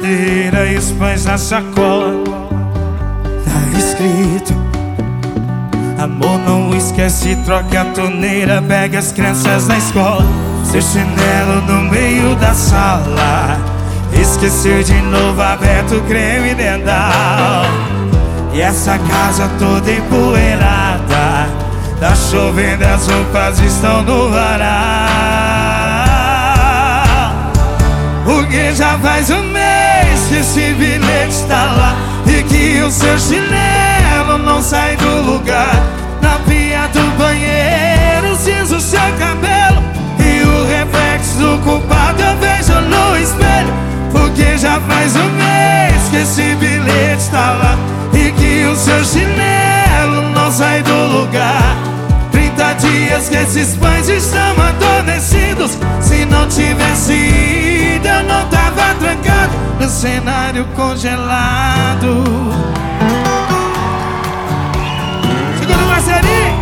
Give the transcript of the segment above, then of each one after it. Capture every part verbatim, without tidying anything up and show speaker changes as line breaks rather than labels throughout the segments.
geladeira e os pães na sacola. Tá escrito: amor, não esquece, troca a torneira, pega as crianças na escola. Seu chinelo no meio da sala, esqueceu de novo, aberto o creme dental. E essa casa toda empoeirada, tá chovendo, as roupas estão no varal. Porque já faz um mês que esse bilhete está lá, e que o seu chinelo não sai do lugar. Na pia do banheiro cinza o seu cabelo, e o reflexo do culpado eu vejo no espelho. Porque já faz um mês que esse bilhete está lá, e que o seu chinelo não sai do lugar. Trinta dias que esses pães estão adormecidos. Se não tivesse ido, eu não tava trancado no cenário congelado. Segura o Marcelinho.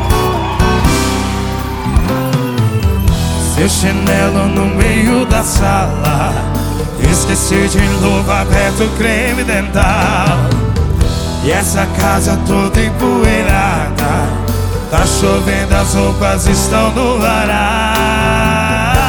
Seu chinelo no meio da sala, esqueci de novo, aberto o creme dental. E essa casa toda empoeirada, tá chovendo, as roupas estão no varal.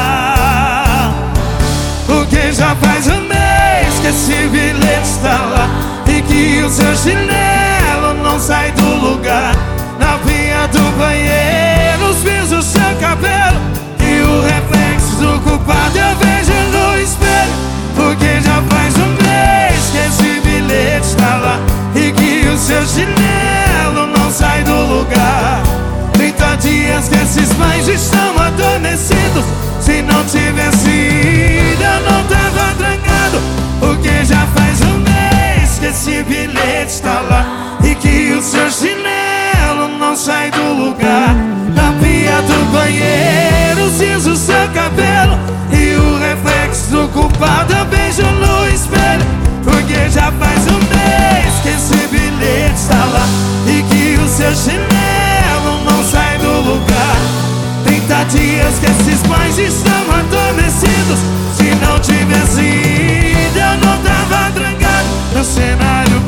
Porque já faz um mês que esse bilhete está lá, e que o seu chinelo não sai do lugar. Na pia do banheiro os fios do seu cabelo, e o reflexo do culpado eu vejo no espelho. Porque já faz um mês que esse bilhete está lá, e que o seu chinelo não sai do lugar. Trinta dias que esses pães estão adormecidos. Se não tivesse ido, eu não tava trancado. Porque já faz um mês que esse bilhete está lá, e que o seu chinelo não sai do lugar. Na pia do banheiro cinza o seu cabelo, e o reflexo do culpado eu vejo no espelho. Porque já faz um mês que esse bilhete está lá, e que o seu chinelo não sai do lugar. Trinta dias que esses pães estão adormecidos. Se não tivesse ido, eu não tava trancado no cenário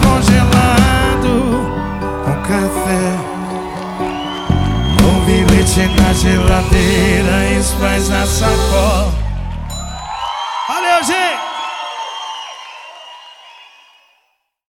congelado. Um café, um bilhete na geladeira.